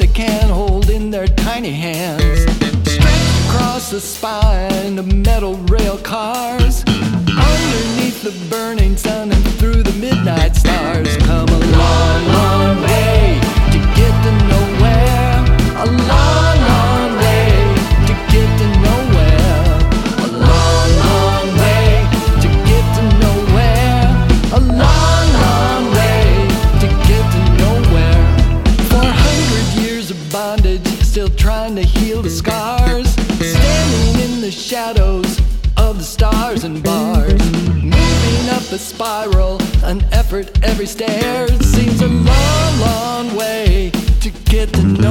they can hold in their tiny hands. Stretched across the spine of metal rail cars, underneath the burning sun and through the midnight stars. Come a long, long way to get to nowhere. A long, long way to get to nowhere. A long, long way to get to nowhere. A long, long way to get to nowhere. 400 years of bondage, still trying to heal the scars, standing in the shadows of the stars and bars, moving up a spiral, an effort every stair. It seems a long, long way to get to know.